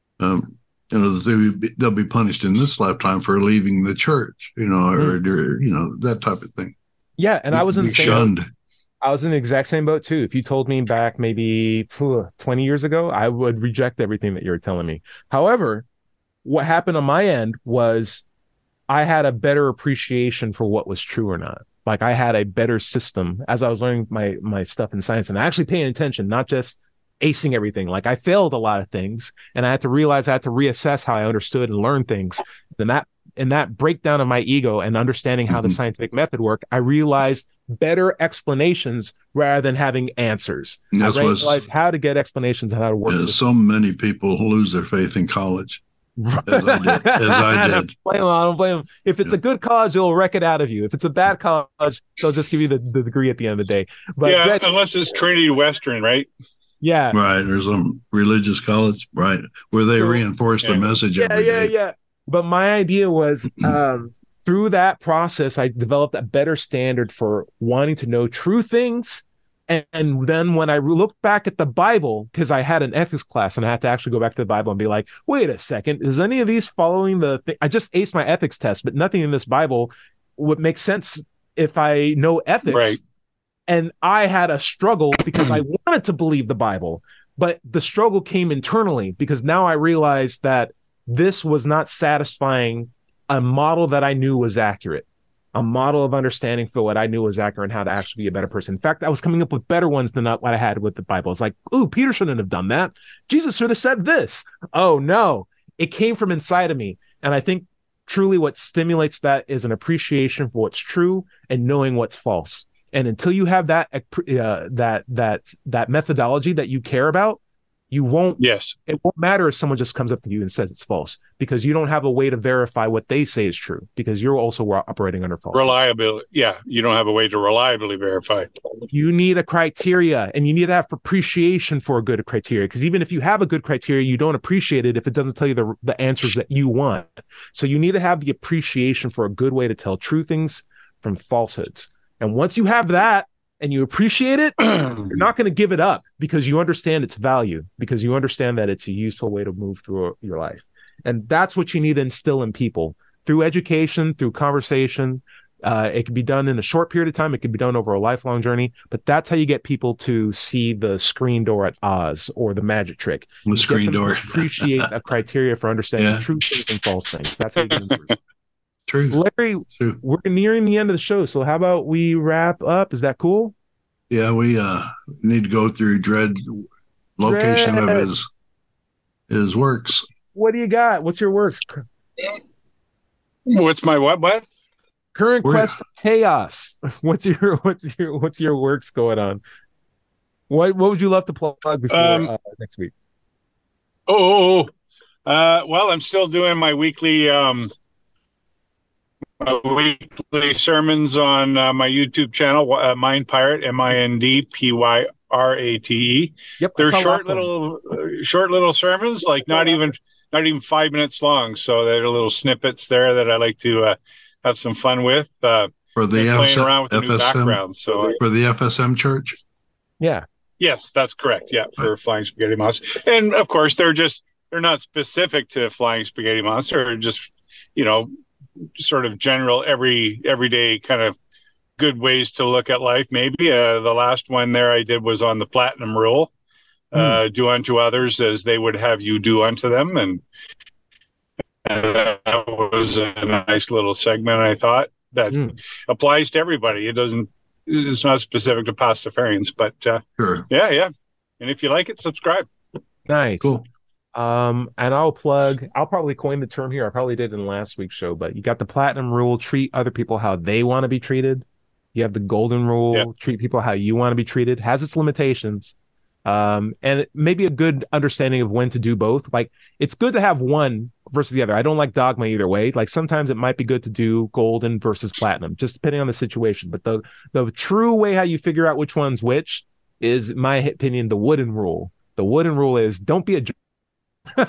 that they'll be punished in this lifetime for leaving the church, you know, or you know, that type of thing. Yeah, and I was in the shunned. I was in the exact same boat too. If you told me back maybe 20 years ago, I would reject everything that you were telling me. However, what happened on my end was I had a better appreciation for what was true or not. Like, I had a better system as I was learning my stuff in science, and actually paying attention, not just acing everything. Like, I failed a lot of things, and I had to realize I had to reassess how I understood and learned things. And that breakdown of my ego and understanding how the scientific method worked, I realized better explanations rather than having answers. I realized how to get explanations and how to work. Yeah, so many people lose their faith in college. As I did. I don't blame them. If it's a good college, they'll wreck it out of you. If it's a bad college, they'll just give you the degree at the end of the day. But unless it's Trinity Western, right? Yeah. Right. Or some religious college, right, where they reinforce the message every day. Yeah. But my idea was through that process, I developed a better standard for wanting to know true things. And then when I looked back at the Bible, because I had an ethics class and I had to actually go back to the Bible and be like, wait a second, is any of these following the thing? I just aced my ethics test, but nothing in this Bible would make sense if I know ethics. Right. And I had a struggle because I wanted to believe the Bible, but the struggle came internally because now I realized that this was not satisfying a model that I knew was accurate. A model of understanding for what I knew was accurate and how to actually be a better person. In fact, I was coming up with better ones than what I had with the Bible. It's like, ooh, Peter shouldn't have done that. Jesus should have said this. Oh, no. It came from inside of me. And I think truly what stimulates that is an appreciation for what's true and knowing what's false. And until you have that methodology that you care about, you won't. Yes. It won't matter if someone just comes up to you and says it's false, because you don't have a way to verify what they say is true, because you're also operating under false. Reliability. Yeah. You don't have a way to reliably verify. You need a criteria, and you need to have appreciation for a good criteria, because even if you have a good criteria, you don't appreciate it if it doesn't tell you the answers that you want. So you need to have the appreciation for a good way to tell true things from falsehoods. And once you have that, and you appreciate it, you're not going to give it up, because you understand its value, because you understand that it's a useful way to move through your life. And that's what you need to instill in people through education, through conversation. It can be done in a short period of time. It can be done over a lifelong journey, but that's how you get people to see the screen door at Oz or the magic trick. The screen door. Appreciate a criteria for understanding true things and false things. That's how you get improve. True. Larry, we're nearing the end of the show, so how about we wrap up? Is that cool? Yeah, we need to go through Dredd location of his works. What do you got? What's your works? What's my what? Current Where- quest for chaos. What's your works going on? What would you love to plug before next week? Well, I'm still doing my weekly sermons on my YouTube channel, Mind Pirate, MINDPYRATE. Yep, They're I saw short last one. little sermons, like not even 5 minutes long. So there are little snippets there that I like to have some fun with. For the playing around with the new FSM background. So for the FSM church. Yeah. yes, that's correct. Yeah, for Flying Spaghetti Monster, and of course they're not specific to Flying Spaghetti Monster. They're just sort of general everyday kind of good ways to look at life. Maybe the last one there I did was on the Platinum Rule. Do unto others as they would have you do unto them, and that was a nice little segment, I thought, that applies to everybody. It's not specific to Pastafarians, but Sure. yeah. And if you like it, subscribe. Nice. Cool. And I'll probably coin the term here. I probably did in last week's show, but you got the Platinum Rule, treat other people how they want to be treated. You have the Golden Rule, treat people how you want to be treated. Has its limitations. And it may be a good understanding of when to do both. Like, it's good to have one versus the other. I don't like dogma either way. Like, sometimes it might be good to do golden versus platinum, just depending on the situation. But the true way how you figure out which one's which is, in my opinion, the wooden rule. The wooden rule is don't be a jerk. Do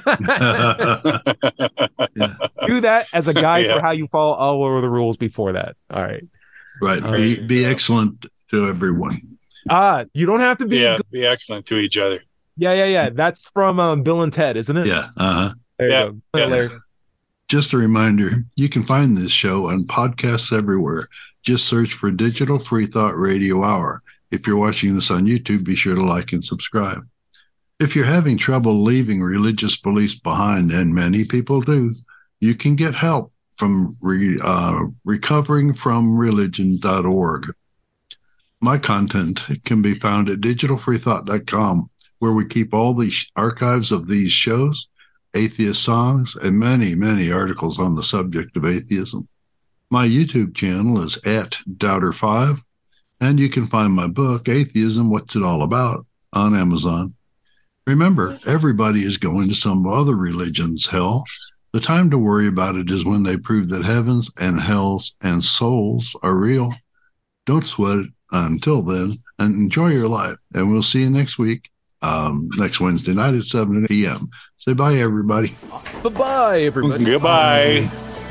that as a guide for how you follow all over the rules before that. All right. Right. Be excellent to everyone. You don't have to be. Yeah, be excellent to each other. Yeah. That's from Bill and Ted, isn't it? Yeah. Uh-huh. There you go. Yeah. Just a reminder, you can find this show on podcasts everywhere. Just search for Digital Free Thought Radio Hour. If you're watching this on YouTube, be sure to like and subscribe. If you're having trouble leaving religious beliefs behind, and many people do, you can get help from recoveringfromreligion.org. My content can be found at digitalfreethought.com, where we keep all the archives of these shows, atheist songs, and many, many articles on the subject of atheism. My YouTube channel is @Doubter5, and you can find my book, Atheism, What's It All About, on Amazon. Remember, everybody is going to some other religion's hell. The time to worry about it is when they prove that heavens and hells and souls are real. Don't sweat it until then, and enjoy your life. And we'll see you next week, next Wednesday night at 7 p.m. Say bye, everybody. Bye-bye, everybody. Goodbye.